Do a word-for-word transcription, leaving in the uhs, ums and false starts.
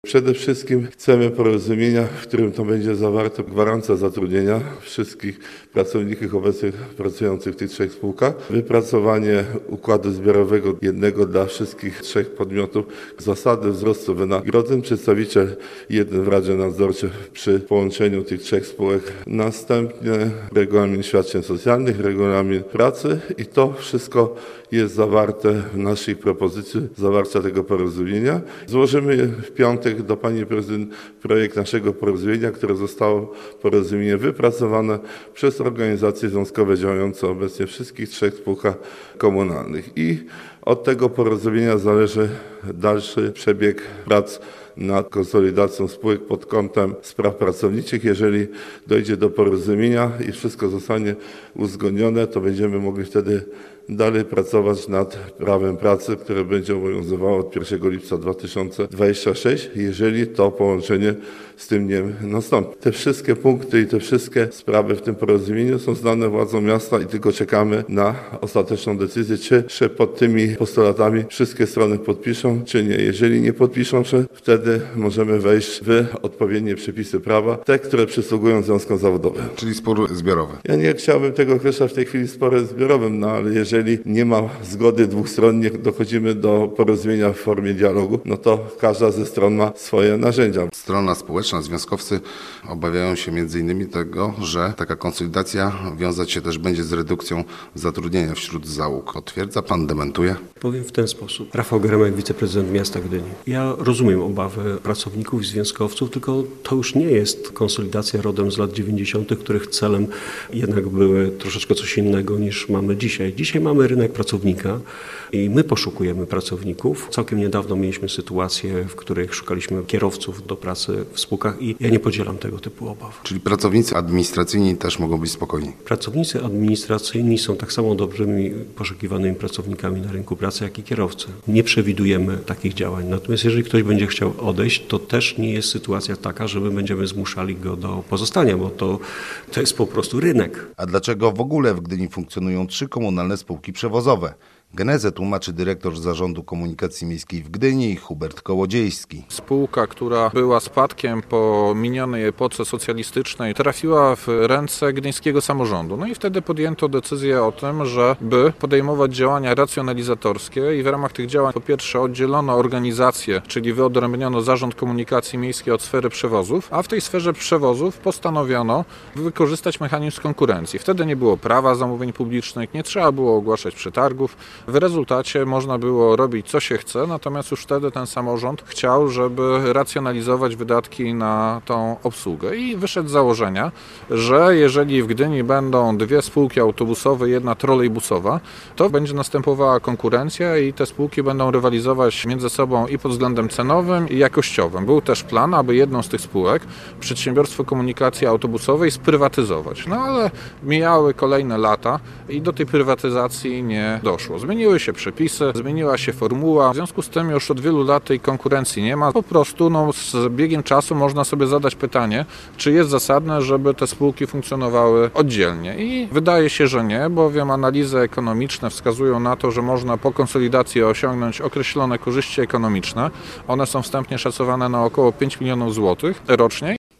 Przede wszystkim chcemy porozumienia, w którym to będzie zawarta gwarancja zatrudnienia wszystkich pracowników obecnie pracujących w tych trzech spółkach, wypracowanie układu zbiorowego jednego dla wszystkich trzech podmiotów, zasady wzrostu wynagrodzeń, przedstawiciel jeden w Radzie Nadzorczej przy połączeniu tych trzech spółek, następnie regulamin świadczeń socjalnych, regulamin pracy i to wszystko jest zawarte w naszej propozycji zawarcia tego porozumienia. Złożymy w piątek do Pani Prezydent projekt naszego porozumienia, które zostało porozumienie wypracowane przez organizacje związkowe działające obecnie w wszystkich trzech spółkach komunalnych. I od tego porozumienia zależy dalszy przebieg prac nad konsolidacją spółek pod kątem spraw pracowniczych. Jeżeli dojdzie do porozumienia i wszystko zostanie uzgodnione, to będziemy mogli wtedy dalej pracować nad prawem pracy, które będzie obowiązywało od pierwszego lipca dwa tysiące dwudziestego szóstego, jeżeli to połączenie z tym nie nastąpi. Te wszystkie punkty i te wszystkie sprawy w tym porozumieniu są znane władzom miasta i tylko czekamy na ostateczną decyzję, czy się pod tymi postulatami wszystkie strony podpiszą, czy nie. Jeżeli nie podpiszą się, wtedy możemy wejść w odpowiednie przepisy prawa, te, które przysługują związkom zawodowym. Czyli spór zbiorowy. Ja nie chciałbym tego określać w tej chwili sporem zbiorowym, no ale jeżeli nie ma zgody dwóch stron, nie dochodzimy do porozumienia w formie dialogu, no to każda ze stron ma swoje narzędzia. Strona społeczna, związkowcy obawiają się między innymi tego, że taka konsolidacja wiązać się też będzie z redukcją zatrudnienia wśród załóg. Potwierdza pan, dementuje? Powiem w ten sposób. Rafał Geremek, wiceprezydent miasta Gdyni. Ja rozumiem obawy pracowników i związkowców, tylko to już nie jest konsolidacja rodem z lat dziewięćdziesiątych, których celem jednak były troszeczkę coś innego niż mamy dzisiaj. Dzisiaj mamy rynek pracownika i my poszukujemy pracowników. Całkiem niedawno mieliśmy sytuację, w której szukaliśmy kierowców do pracy w spółkach i ja nie podzielam tego typu obaw. Czyli pracownicy administracyjni też mogą być spokojni? Pracownicy administracyjni są tak samo dobrymi poszukiwanymi pracownikami na rynku pracy, jak i kierowcy. Nie przewidujemy takich działań. Natomiast jeżeli ktoś będzie chciał odejść, to też nie jest sytuacja taka, że my będziemy zmuszali go do pozostania, bo to, to jest po prostu rynek. A dlaczego w ogóle w Gdyni funkcjonują trzy komunalne spółki przewozowe? Genezę tłumaczy dyrektor Zarządu Komunikacji Miejskiej w Gdyni Hubert Kołodziejski. Spółka, która była spadkiem po minionej epoce socjalistycznej, trafiła w ręce gdyńskiego samorządu. No i wtedy podjęto decyzję o tym, żeby podejmować działania racjonalizatorskie i w ramach tych działań po pierwsze oddzielono organizację, czyli wyodrębniono Zarząd Komunikacji Miejskiej od sfery przewozów, a w tej sferze przewozów postanowiono wykorzystać mechanizm konkurencji. Wtedy nie było prawa zamówień publicznych, nie trzeba było ogłaszać przetargów. W rezultacie można było robić co się chce, natomiast już wtedy ten samorząd chciał, żeby racjonalizować wydatki na tą obsługę i wyszedł z założenia, że jeżeli w Gdyni będą dwie spółki autobusowe, jedna trolejbusowa, to będzie następowała konkurencja i te spółki będą rywalizować między sobą i pod względem cenowym i jakościowym. Był też plan, aby jedną z tych spółek, Przedsiębiorstwo Komunikacji Autobusowej, sprywatyzować. No ale mijały kolejne lata i do tej prywatyzacji nie doszło. Zmieniły się przepisy, zmieniła się formuła, w związku z tym już od wielu lat tej konkurencji nie ma. Po prostu no, z biegiem czasu można sobie zadać pytanie, czy jest zasadne, żeby te spółki funkcjonowały oddzielnie. I wydaje się, że nie, bowiem analizy ekonomiczne wskazują na to, że można po konsolidacji osiągnąć określone korzyści ekonomiczne. One są wstępnie szacowane na około pięć milionów złotych rocznie.